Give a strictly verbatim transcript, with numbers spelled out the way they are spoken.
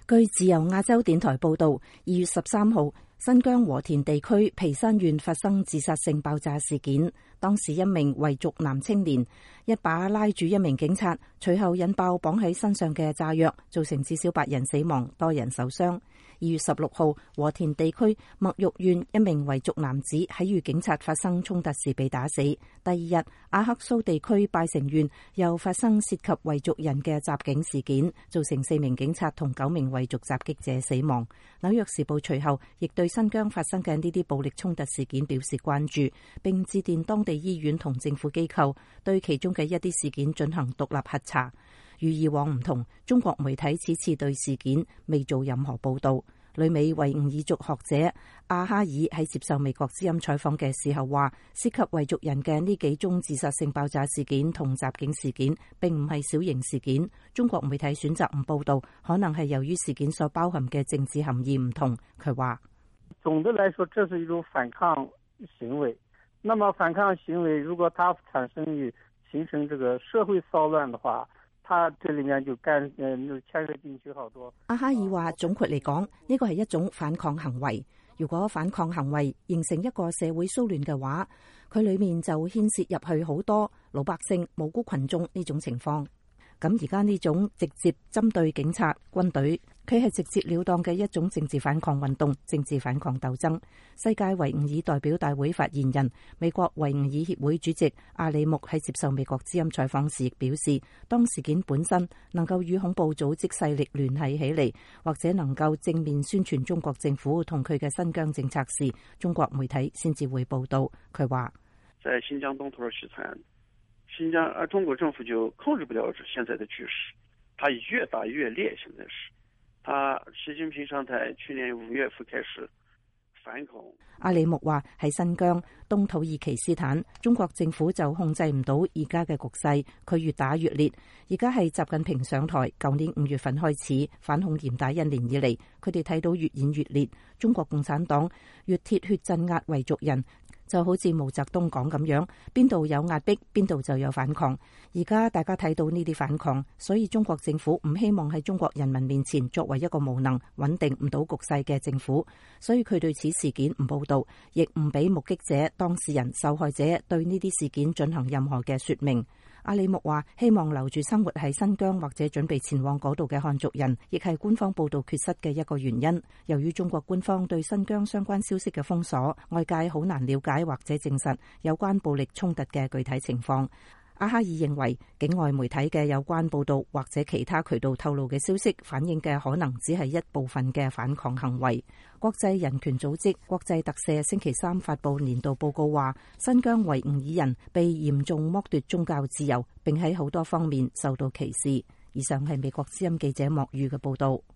據自由亞洲電台報道，二月十三號，新疆和田地區皮山縣發生自殺性爆炸事件。當時一名維族男青年一把拉住一名警察，隨後引爆綁喺身上嘅炸藥，造成至少八人死亡，多人受傷。二月十六號，和田地區墨玉縣一名維族男子喺與警察發生衝突時被打死。第二日，阿克蘇地區拜城縣又發生涉及維族人嘅襲警事件，造成四名警察同九名維族襲擊者死亡。紐約時報隨後亦對新疆發生嘅呢啲暴力衝突事件表示關注，並致電當地醫院同政府機構，對其中嘅一啲事件進行獨立核查。與以往唔同，中國媒體此次對事件未做任何報導。旅美維吾爾族學者阿哈爾喺接受美國之音採訪嘅時候話，涉及維族人嘅呢幾宗自殺性爆炸事件同襲警事件並唔係小型事件。中國媒體選擇唔報導，可能係由於事件所包含嘅政治含義唔同。佢話： 總的來說，這是一種反抗行為。那麼反抗行為如果它產生於形成這個社會騷亂的話，他這裏面就干誒牽涉進去好多。 阿哈爾話，總括嚟講，呢個係一種反抗行為。如果反抗行為形成一個社會騷亂嘅話，佢裏面就牽涉入去好多老百姓、無辜群眾呢種情況。咁而家呢種直接針對警察、軍隊，佢係直截了當嘅一種政治反抗運動、政治反抗鬥爭。世界維吾爾代表大會發言人、美國維吾爾協會主席阿里木喺接受美國之音採訪時亦表示，當事件本身能夠與恐怖組織勢力聯繫起嚟，或者能夠正面宣傳中國政府同佢嘅新疆政策時，中國媒體先至會報道。佢話： 在新疆東土耳其慘案，新疆而中國政府就控制不了現在的局勢，它越打越烈。現在是，他習近平上台去年五月份開始反恐。 阿里木話喺新疆東土耳其斯坦，中國政府就控制唔到而家嘅局勢，佢越打越烈。而家係習近平上台，舊年五月份開始反恐嚴打一年以嚟，佢哋睇到越演越烈。中國共產黨越鐵血鎮壓維族人。就好似毛澤東講咁樣，邊度有壓迫，邊度就有反抗。而家大家睇到呢啲反抗，所以中國政府唔希望喺中國人民面前作為一個無能、穩定唔到局勢嘅政府，所以佢對此事件唔報道，亦唔俾目擊者、當事人、受害者對呢啲事件進行任何嘅說明。阿里木話：希望留住生活喺新疆或者準備前往嗰度嘅漢族人，亦係官方報道缺失嘅一個原因。由於中國官方對新疆相關消息嘅封鎖，外界好難了解或者證實有關暴力衝突嘅具體情況。阿哈爾認為，境外媒體嘅有關報道或者其他渠道透露嘅消息，反映嘅可能只係一部分嘅反抗行為。國際人權組織國際特赦星期三發佈年度報告話，新疆維吾爾人被嚴重剝奪宗教自由，並喺好多方面受到歧視。以上係美國之音記者莫宇嘅報道。